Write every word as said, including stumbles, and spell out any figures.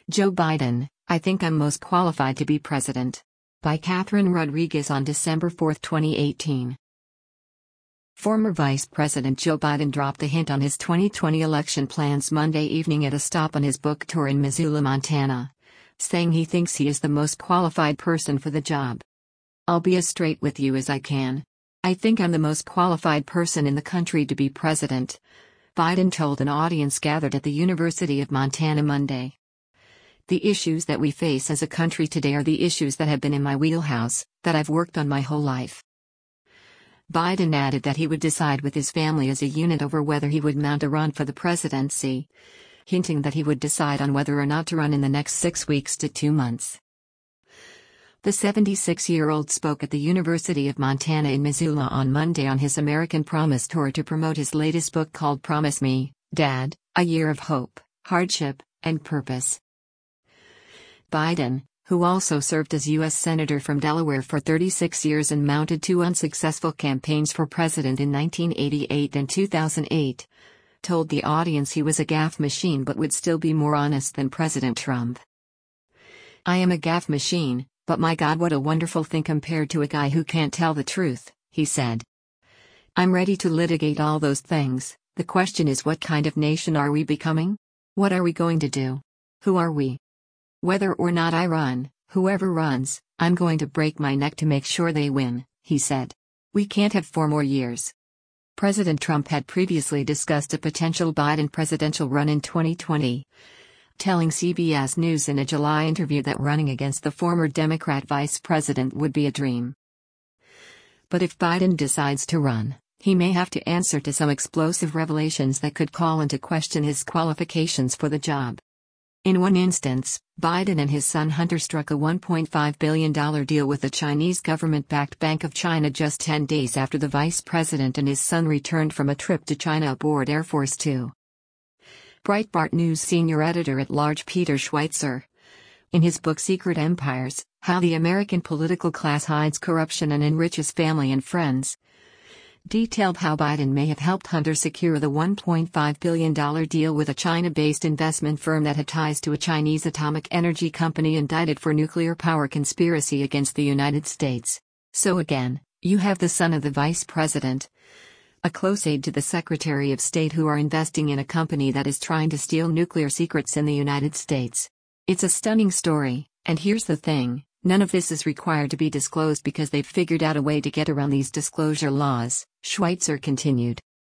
Joe Biden, I think I'm most qualified to be president. By Catherine Rodriguez on December fourth, twenty eighteen. Former Vice President Joe Biden dropped the hint on his twenty twenty election plans Monday evening at a stop on his book tour in Missoula, Montana, saying he thinks he is the most qualified person for the job. I'll be as straight with you as I can. I think I'm the most qualified person in the country to be president, Biden told an audience gathered at the University of Montana Monday. The issues that we face as a country today are the issues that have been in my wheelhouse, that I've worked on my whole life. Biden added that he would decide with his family as a unit over whether he would mount a run for the presidency, hinting that he would decide on whether or not to run in the next six weeks to two months. The seventy-six-year-old spoke at the University of Montana in Missoula on Monday on his American Promise tour to promote his latest book called Promise Me, Dad, A Year of Hope, Hardship, and Purpose. Biden, who also served as U S Senator from Delaware for thirty-six years and mounted two unsuccessful campaigns for president in nineteen eighty-eight and two thousand eight, told the audience he was a gaffe machine but would still be more honest than President Trump. I am a gaffe machine, but my God, what a wonderful thing compared to a guy who can't tell the truth, he said. I'm ready to litigate all those things. The question is, what kind of nation are we becoming? What are we going to do? Who are we? Whether or not I run, whoever runs, I'm going to break my neck to make sure they win, he said. We can't have four more years. President Trump had previously discussed a potential Biden presidential run in twenty twenty, telling C B S News in a July interview that running against the former Democrat vice president would be a dream. But if Biden decides to run, he may have to answer to some explosive revelations that could call into question his qualifications for the job. In one instance, Biden and his son Hunter struck a one point five billion dollars deal with the Chinese government-backed Bank of China just ten days after the vice president and his son returned from a trip to China aboard Air Force Two. Breitbart News senior editor-at-large Peter Schweizer, in his book Secret Empires, How the American Political Class Hides Corruption and Enriches Family and Friends, detailed how Biden may have helped Hunter secure the one point five billion dollars deal with a China-based investment firm that had ties to a Chinese atomic energy company indicted for nuclear power conspiracy against the United States. So again, you have the son of the vice president, a close aide to the Secretary of State, who are investing in a company that is trying to steal nuclear secrets in the United States. It's a stunning story, and here's the thing. None of this is required to be disclosed because they've figured out a way to get around these disclosure laws, Schweitzer continued.